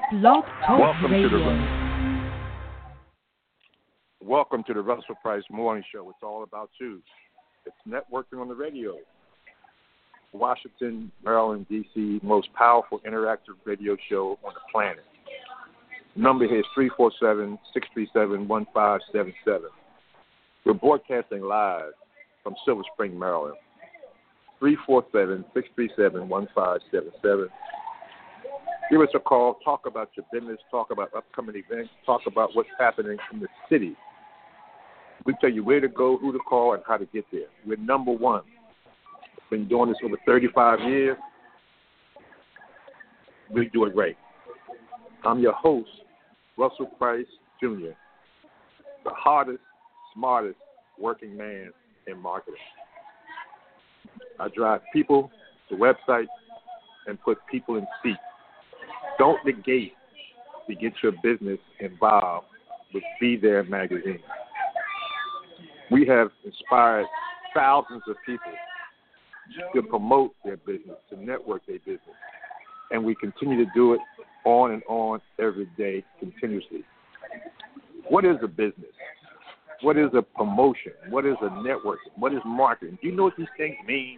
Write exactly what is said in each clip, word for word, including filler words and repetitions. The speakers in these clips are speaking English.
Blog Talk Welcome Radio. to the Welcome to the Russell Price Morning Show. It's all about you. It's networking on the radio. Washington, Maryland, D C, most powerful interactive radio show on the planet. Number here is three four seven, six three seven, one five seven seven. We're broadcasting live from Silver Spring, Maryland. three four seven, six three seven, one five seven seven. Give us a call. Talk about your business. Talk about upcoming events. Talk about what's happening in the city. We tell you where to go, who to call, and how to get there. We're number one. Been doing this over thirty-five years. We do it great. I'm your host, Russell Price Junior, the hardest, smartest working man in marketing. I drive people to websites and put people in seats. Don't negate to get your business involved with Be There magazine. We have inspired thousands of people to promote their business, to network their business, and we continue to do it on and on every day, continuously. What is a business? What is a promotion? What is a networking? What is marketing? Do you know what these things mean?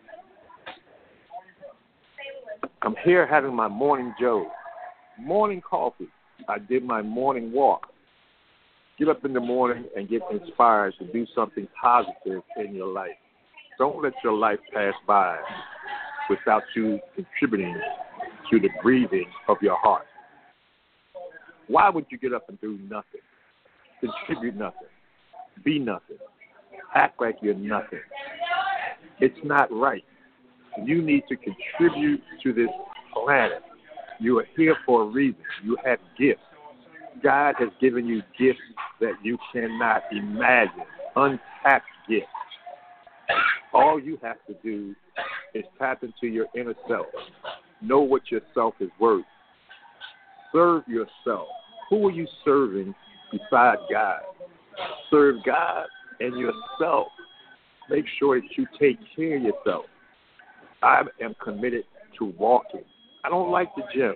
I'm here having my morning joe, morning coffee. I did my morning walk. Get up in the morning and get inspired to do something positive in your life. Don't let your life pass by without you contributing to the breathing of your heart. Why would you get up and do nothing? Contribute nothing. Be nothing. Act like you're nothing. It's not right. You need to contribute to this planet. You are here for a reason. You have gifts. God has given you gifts that you cannot imagine, untapped gifts. All you have to do is tap into your inner self. Know what yourself is worth. Serve yourself. Who are you serving besides God? Serve God and yourself. Make sure that you take care of yourself. I am committed to walking. I don't like the gym.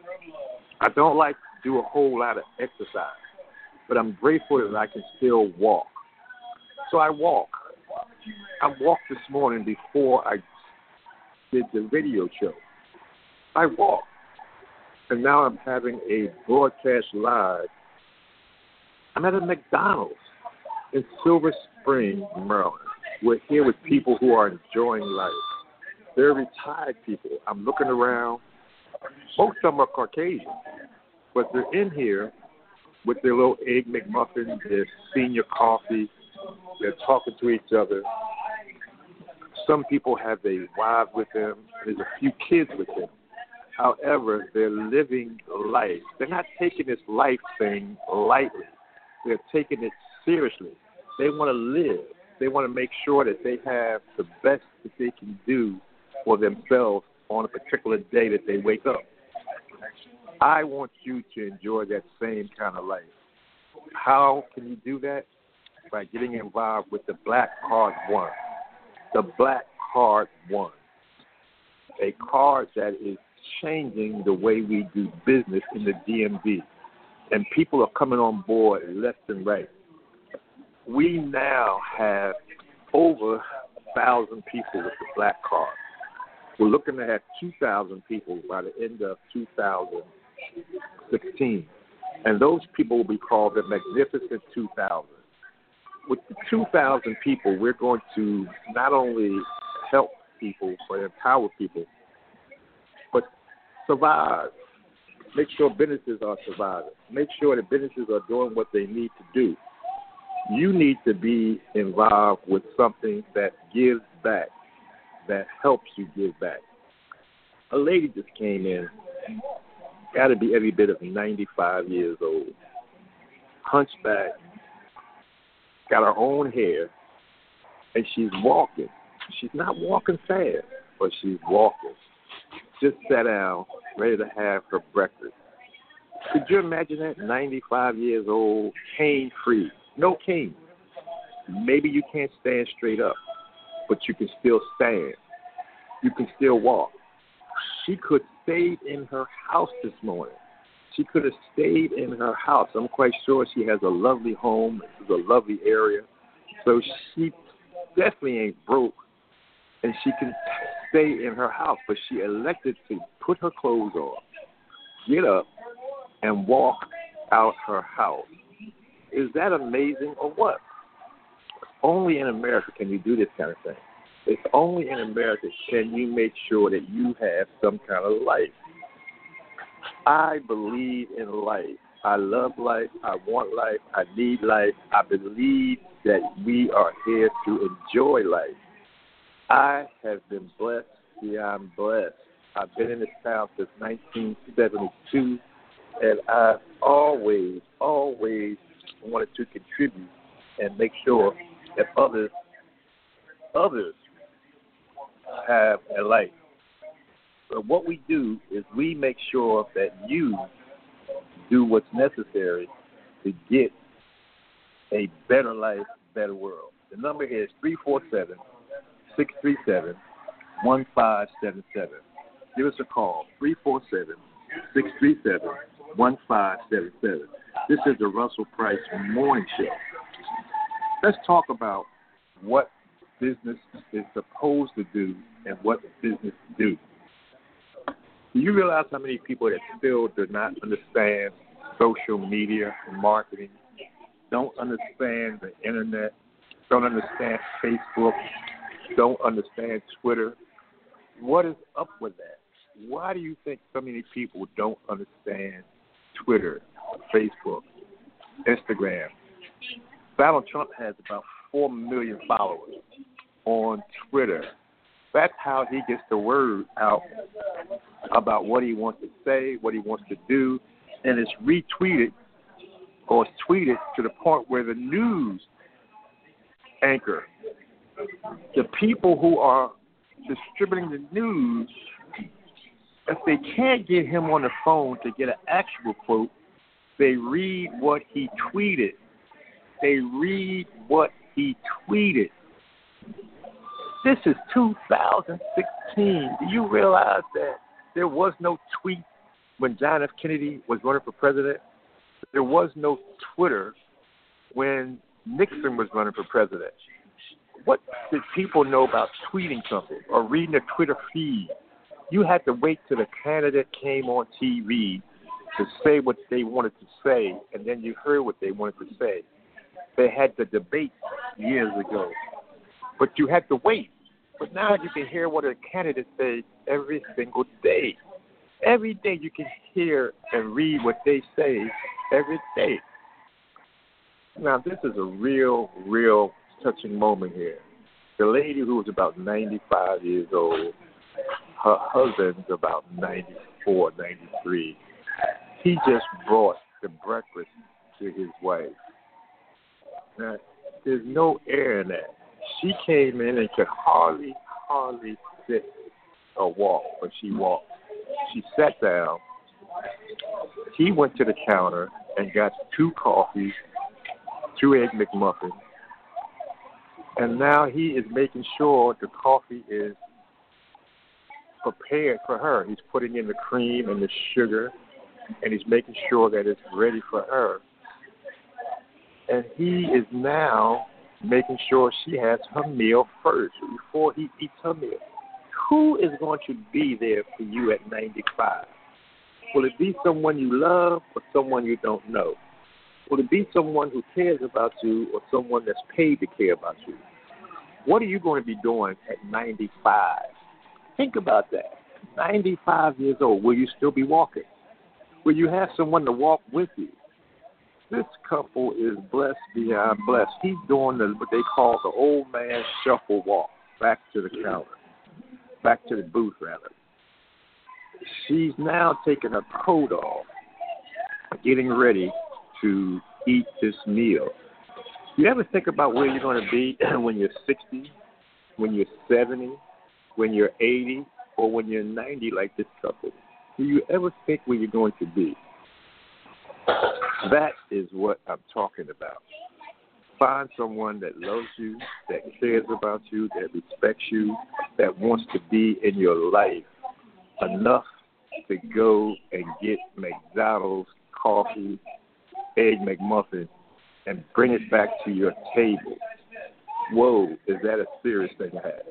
I don't like to do a whole lot of exercise, but I'm grateful that I can still walk. So I walk. I walked this morning before I did the radio show. I walked, and now I'm having a broadcast live. I'm at a McDonald's in Silver Spring, Maryland. We're here with people who are enjoying life. They're retired people. I'm looking around. Most of them are Caucasian, but they're in here with their little egg McMuffin, their senior coffee. They're talking to each other. Some people have their wives with them. There's a few kids with them. However, they're living life. They're not taking this life thing lightly. They're taking it seriously. They want to live. They want to make sure that they have the best that they can do for themselves on a particular day that they wake up. I want you to enjoy that same kind of life. How can you do that? By getting involved with the Black Card One. The Black Card One. A card that is changing the way we do business in the D M V. And people are coming on board left and right. We now have over a thousand people with the Black Card. We're looking to have two thousand people by the end of two thousand sixteen. And those people will be called the Magnificent two thousand. With the two thousand people, we're going to not only help people but empower people, but survive. Make sure businesses are surviving. Make sure that businesses are doing what they need to do. You need to be involved with something that gives back, that helps you give back. A lady just came in, got to be every bit of ninety-five years old, hunchback, got her own hair, and she's walking. She's not walking fast, but she's walking. Just sat down, ready to have her breakfast. Could you imagine that? ninety-five years old, cane-free. No cane. Maybe you can't stand straight up, but you can still stand. You can still walk. She could stay in her house this morning She could have stayed in her house. I'm quite sure she has a lovely home. It's a lovely area. So she definitely ain't broke, and she can stay in her house. But she elected to put her clothes on, get up, and walk out her house. Is that amazing or what? Only in America can you do this kind of thing. It's only in America can you make sure that you have some kind of life. I believe in life. I love life. I want life. I need life. I believe that we are here to enjoy life. I have been blessed beyond blessed. I've been in this town since nineteen seventy-two, and I've always, always wanted to contribute and make sure that others, others have a life. But what we do is we make sure that you do what's necessary to get a better life, better world. The number here is three four seven, six three seven, one five seven seven. Give us a call, three four seven, six three seven, one five seven seven. This is the Russell Price Morning Show. Let's talk about what business is supposed to do and what business do. Do you realize how many people that still do not understand social media and marketing, don't understand the internet, don't understand Facebook, don't understand Twitter? What is up with that? Why do you think so many people don't understand Twitter, Facebook, Instagram? Donald Trump has about four million followers on Twitter. That's how he gets the word out about what he wants to say, what he wants to do, and it's retweeted or it's tweeted to the point where the news anchor, the people who are distributing the news, if they can't get him on the phone to get an actual quote, they read what he tweeted. They read what he tweeted. This is two thousand sixteen. Do you realize that there was no tweet when John F. Kennedy was running for president? There was no Twitter when Nixon was running for president. What did people know about tweeting something or reading a Twitter feed? You had to wait till the candidate came on T V to say what they wanted to say, and then you heard what they wanted to say. They had the debate years ago, but you had to wait. But now you can hear what a candidate says every single day. Every day you can hear and read what they say every day. Now, this is a real, real touching moment here. The lady who was about ninety-five years old, her husband's about ninety-four, ninety-three. He just brought the breakfast to his wife. Now, there's no air in that. She came in and could hardly, hardly sit or walk when she walked. She sat down. He went to the counter and got two coffees, two Egg McMuffins, and now he is making sure the coffee is prepared for her. He's putting in the cream and the sugar, and he's making sure that it's ready for her. And he is now making sure she has her meal first before he eats her meal. Who is going to be there for you at ninety-five? Will it be someone you love or someone you don't know? Will it be someone who cares about you or someone that's paid to care about you? What are you going to be doing at ninety-five? Think about that. ninety-five years old, will you still be walking? Will you have someone to walk with you? This couple is blessed beyond blessed. He's doing the, what they call the old man shuffle walk back to the counter, back to the booth, rather. She's now taking her coat off, getting ready to eat this meal. You ever think about where you're going to be when you're sixty, when you're seventy, when you're eighty, or when you're ninety like this couple? Do you ever think where you're going to be? That is what I'm talking about. Find someone that loves you, that cares about you, that respects you, that wants to be in your life enough to go and get McDonald's McDonald's coffee, egg McMuffin, and bring it back to your table. Whoa, is that a serious thing to have?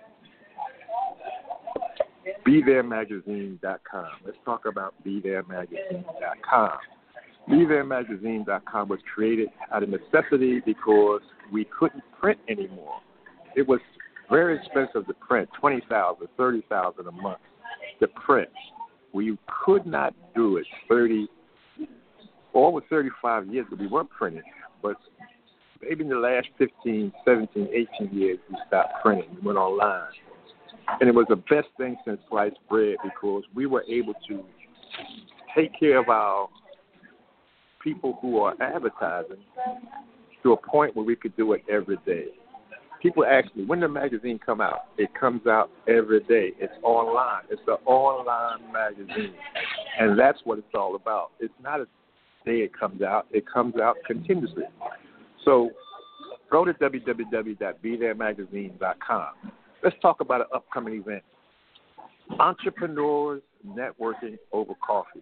Be There Magazine dot com. Let's talk about Be There Magazine dot com. Be There Magazine dot com was created out of necessity because we couldn't print anymore. It was very expensive to print, twenty thousand dollars, thirty thousand dollars a month to print. We could not do it thirty, or over thirty-five years that we weren't printing, but maybe in the last fifteen, seventeen, eighteen years we stopped printing. We went online. And it was the best thing since sliced bread because we were able to take care of our people who are advertising to a point where we could do it every day. People ask me, when the magazine come out? It comes out every day. It's online. It's an online magazine. And that's what it's all about. It's not a day it comes out. It comes out continuously. So go to w w w dot be there magazine dot com. Let's talk about an upcoming event. Entrepreneurs Networking Over Coffee.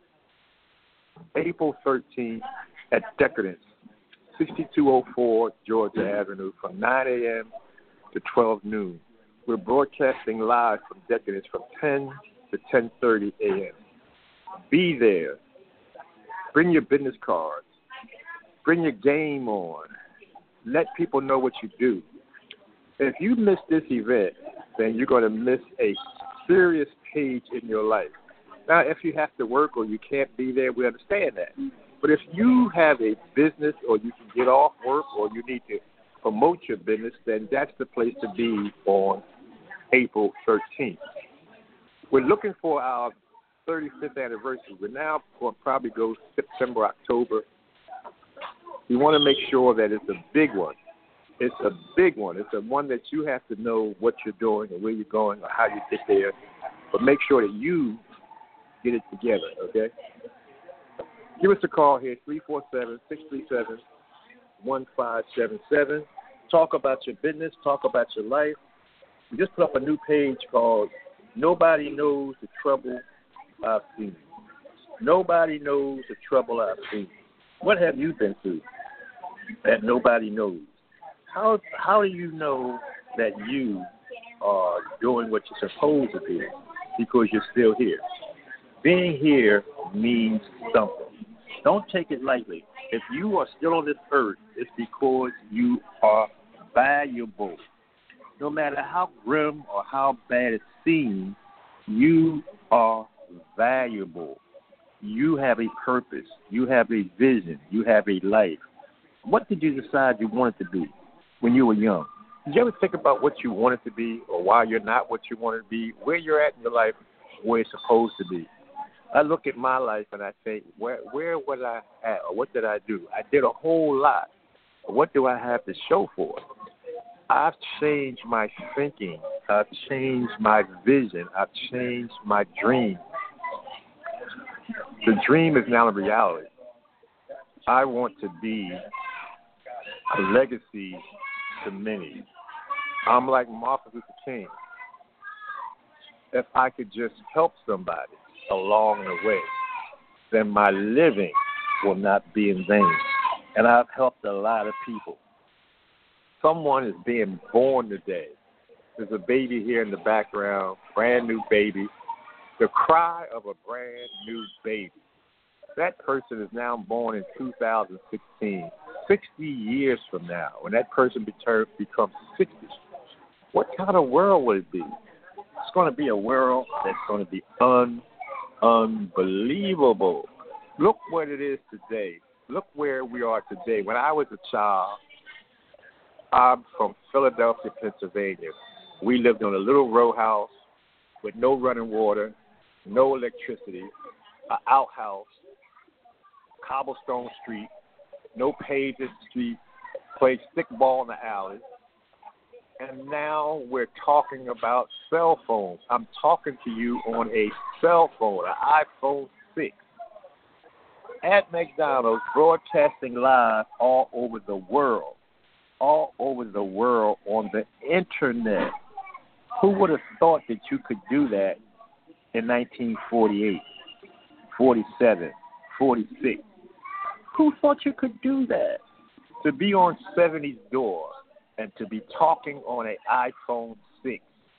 April thirteenth at Decadence, sixty-two oh four Georgia Avenue from nine a.m. to twelve noon. We're broadcasting live from Decadence from ten to ten thirty a.m. Be there. Bring your business cards. Bring your game on. Let people know what you do. If you miss this event, then you're going to miss a serious page in your life. Now, if you have to work or you can't be there, we understand that. But if you have a business or you can get off work or you need to promote your business, then that's the place to be on April thirteenth. We're looking for our thirty-fifth anniversary. We're now going to probably go September, October. We want to make sure that it's a big one. It's a big one. It's a one that you have to know what you're doing or where you're going or how you get there. But make sure that you get it together, okay? Give us a call here, three four seven, six three seven, one five seven seven. Talk about your business. Talk about your life. We just put up a new page called Nobody Knows the Trouble I've Seen. Nobody knows the trouble I've seen. What have you been through that nobody knows? How how do you know that you are doing what you're supposed to do because you're still here? Being here means something. Don't take it lightly. If you are still on this earth, it's because you are valuable. No matter how grim or how bad it seems, you are valuable. You have a purpose. You have a vision. You have a life. What did you decide you wanted to be when you were young? Did you ever think about what you wanted to be or why you're not what you wanted to be, where you're at in your life, where it's supposed to be? I look at my life and I think, where where was I at or what did I do? I did a whole lot. What do I have to show for it? I've changed my thinking. I've changed my vision. I've changed my dream. The dream is now a reality. I want to be a legacy to many. I'm like Martin Luther King. If I could just help somebody along the way, then my living will not be in vain. And I've helped a lot of people. Someone is being born today. There's a baby here in the background, brand new baby. The cry of a brand new baby. That person is now born in two thousand sixteen. sixty years from now, when that person beter- becomes sixty, what kind of world will it be? It's going to be a world that's going to be un- unbelievable. Look what it is today. Look where we are today. When I was a child, I'm from Philadelphia, Pennsylvania. We lived on a little row house with no running water, no electricity, an outhouse, cobblestone street, no paved street, played stickball in the alley. And now we're talking about cell phones. I'm talking to you on a cell phone, an iPhone six. At McDonald's, broadcasting live all over the world, all over the world on the internet. Who would have thought that you could do that in nineteen forty-eight, forty-seven, forty-six. Who thought you could do that? To be on seventy's door and to be talking on an iPhone six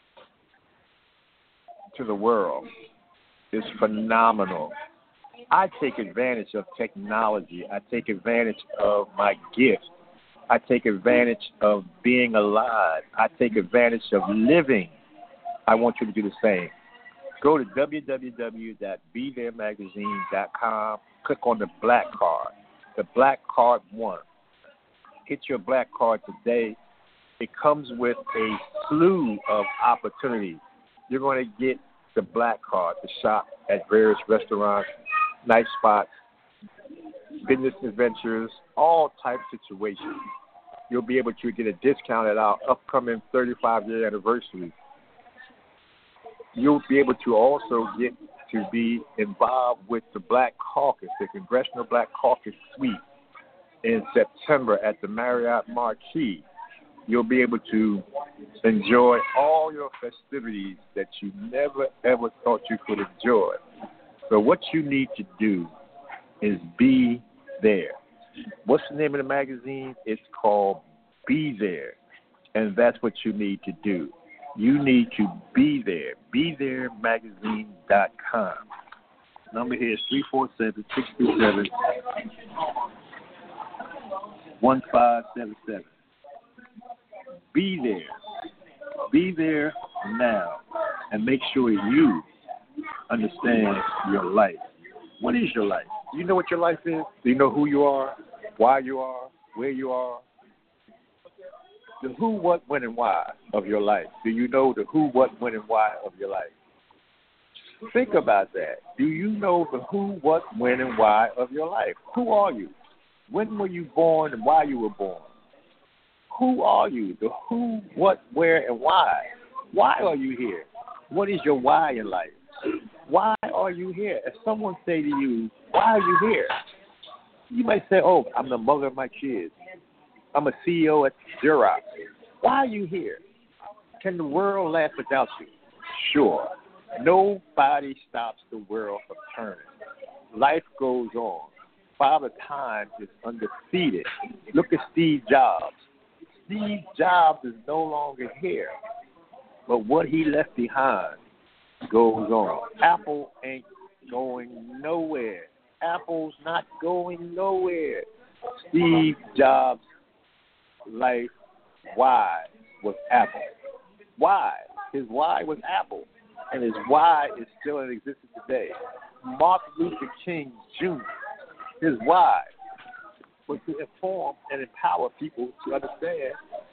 to the world is phenomenal. I take advantage of technology. I take advantage of my gift. I take advantage of being alive. I take advantage of living. I want you to do the same. Go to w w w dot be there magazine dot com. Click on the black card, the black card one. Hit your black card today. It comes with a slew of opportunities. You're going to get the black card to shop at various restaurants, night spots, business adventures, all types of situations. You'll be able to get a discount at our upcoming thirty-five year anniversary. You'll be able to also get to be involved with the Black Caucus, the Congressional Black Caucus Suite in September at the Marriott Marquis. You'll be able to enjoy all your festivities that you never, ever thought you could enjoy. So what you need to do is be there. What's the name of the magazine? It's called Be There, and that's what you need to do. You need to be there. be there magazine dot com. Number here is three four seven, six two seven, one five seven seven. Be there. Be there now, and make sure you understand your life. What is your life? Do you know what your life is? Do you know who you are, why you are, where you are? The who, what, when, and why of your life. Do you know the who, what, when, and why of your life? Think about that. Do you know the who, what, when, and why of your life? Who are you? When were you born and why you were born? Who are you? The who, what, where, and why. Why are you here? What is your why in life? Why are you here? If someone say to you, why are you here? You might say, oh, I'm the mother of my kids. I'm a C E O at Xerox. Why are you here? Can the world laugh without you? Sure. Nobody stops the world from turning. Life goes on. Father Time is undefeated. Look at Steve Jobs. Steve Jobs is no longer here. But what he left behind goes on. Apple ain't going nowhere. Apple's not going nowhere. Steve Jobs' life why was Apple. Why? His why was Apple, and his why is still in existence today. Martin Luther King Junior, his why was to inform and empower people to understand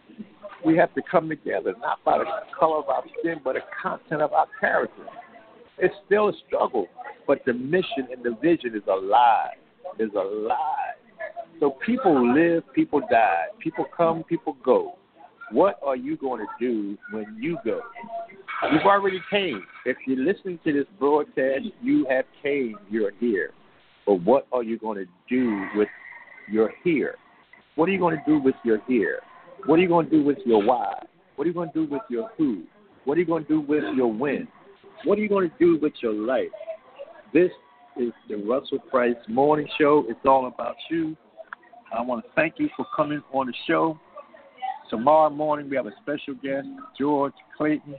we have to come together, not by the color of our skin, but the content of our character. It's still a struggle, but the mission and the vision is alive, is alive. So people live, people die, people come, people go. What are you going to do when you go? You've already came. If you're listening to this broadcast, you have came, you're here. But what are you going to do with your here? What are you going to do with your here? What are you going to do with your why? What are you going to do with your who? What are you going to do with your when? What are you going to do with your life? This is the Russell Price Morning Show. It's all about you. I want to thank you for coming on the show. Tomorrow morning we have a special guest, George Clayton.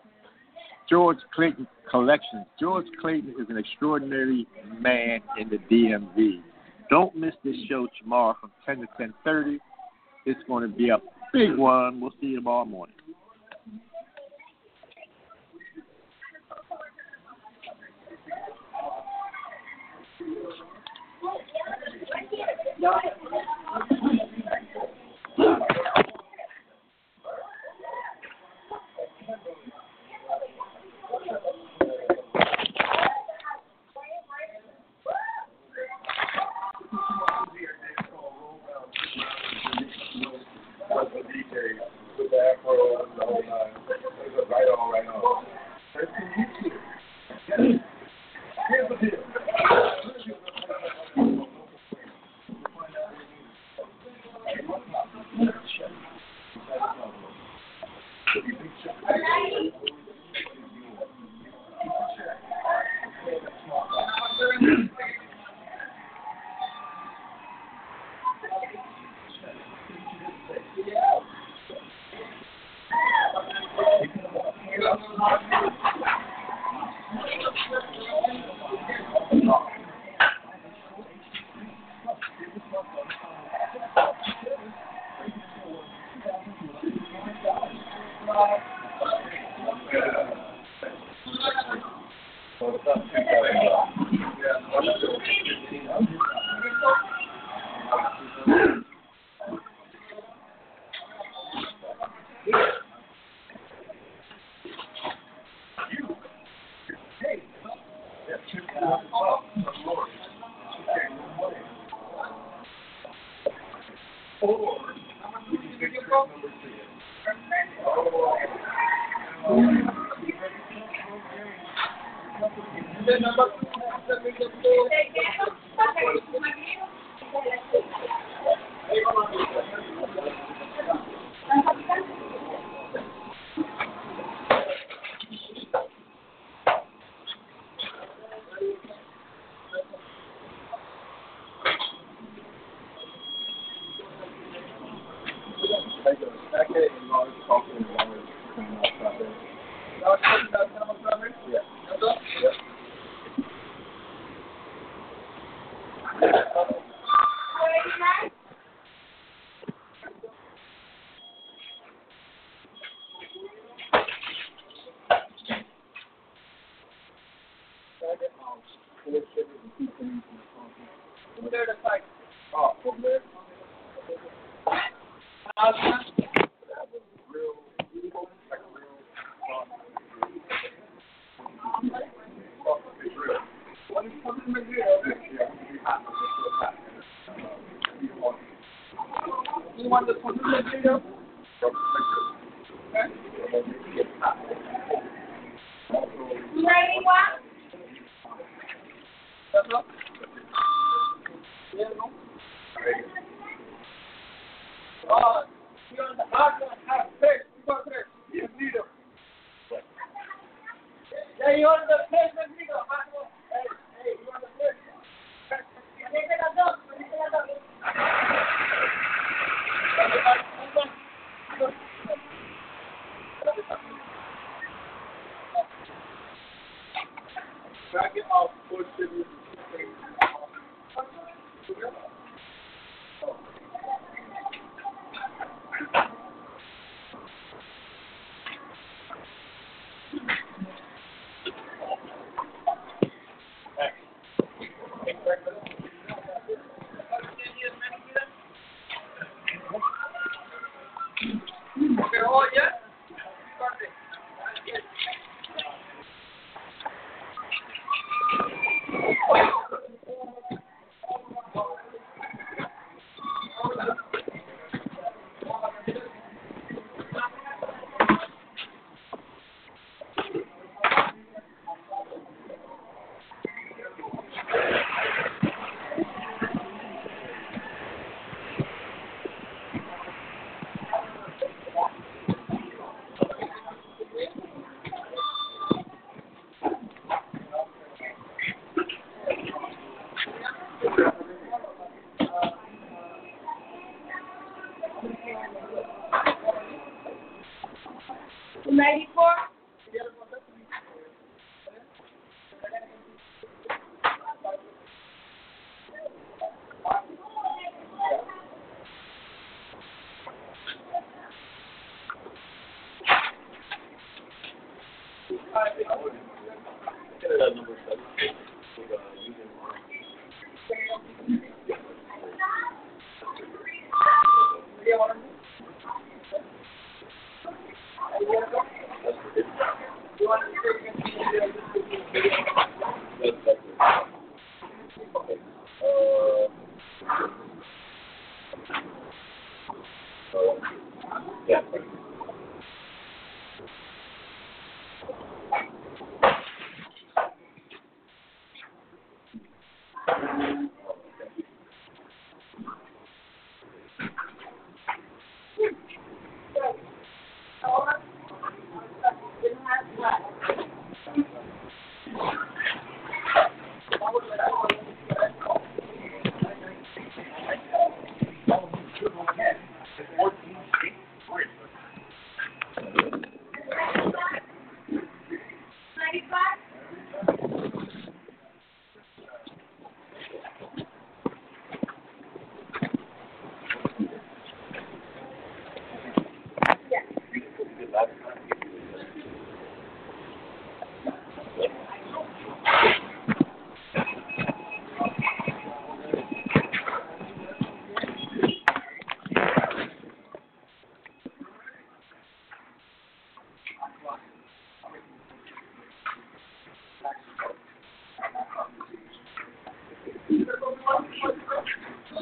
George Clayton Collections. George Clayton is an extraordinary man in the D M V. Don't miss this show tomorrow from ten to ten thirty. It's going to be a big one. We'll see you tomorrow morning.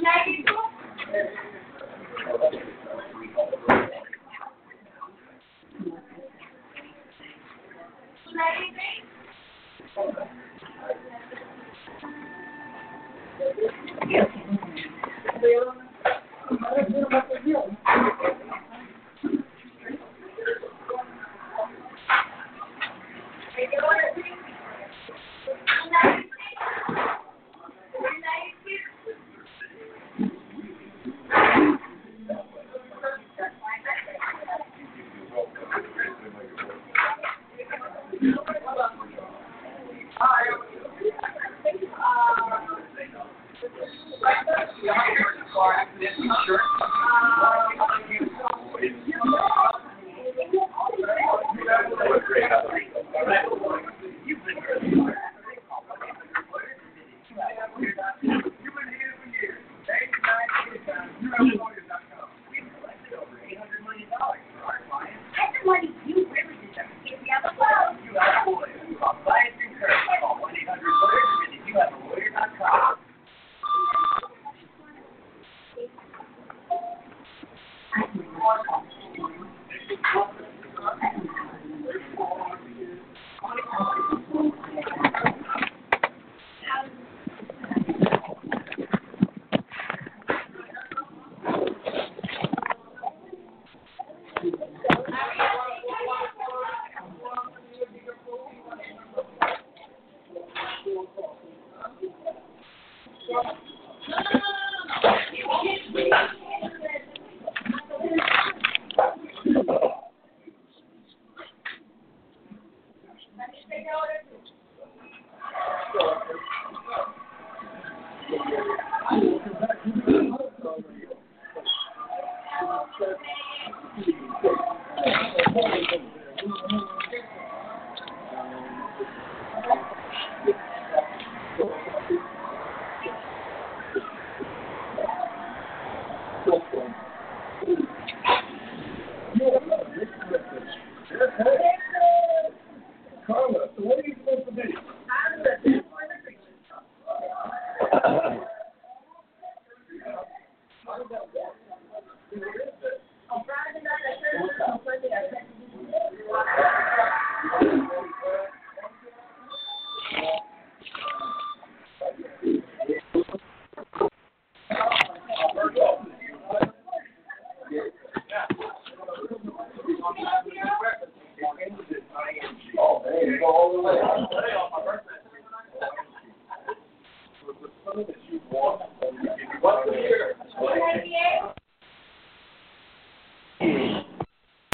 Thank you.